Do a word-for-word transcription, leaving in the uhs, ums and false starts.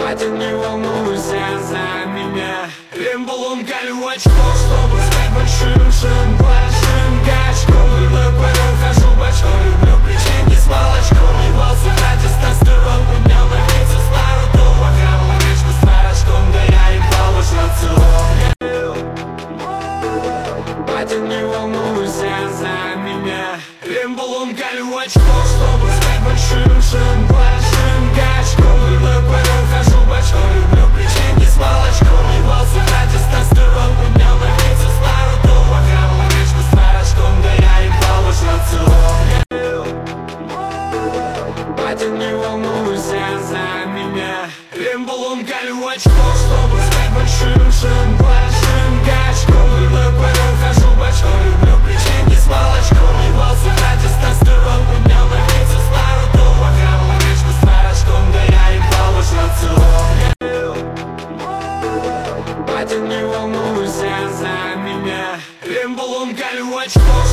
Батя, не волнуйся за меня. Рембалон колю очко, чтобы стать большим шин, большим качком. Рыбок порой хожу бочком, люблю печенье с молочком. Ебал с утра тестостерон, поднял на пиццу старую ту. Пока речку с нарочком, да я ебал уж на целом. Батя, не волнуйся за меня. Рембалон колю очко, чтобы стать большим шин, большим качком. Рыбок порой хожу бочком, люблю печенье с молочком. Ебал с утра тестостерон, поднял на пиццу старую ту. Пока речку с нарочком, да я ебал уж на целом. Батя, не волнуйся за меня. Рембалон колю очко, чтобы стать большим шин, большим качком. Рыбок порой хожу бочком, люблю печенье с молочком. Ебал с утра тестостерон, поднял на пиццу старую ту. Пока речку с нарочком, да я ебал уж на целом. Батя, не волнуйся за меня. Рембалон колю очко,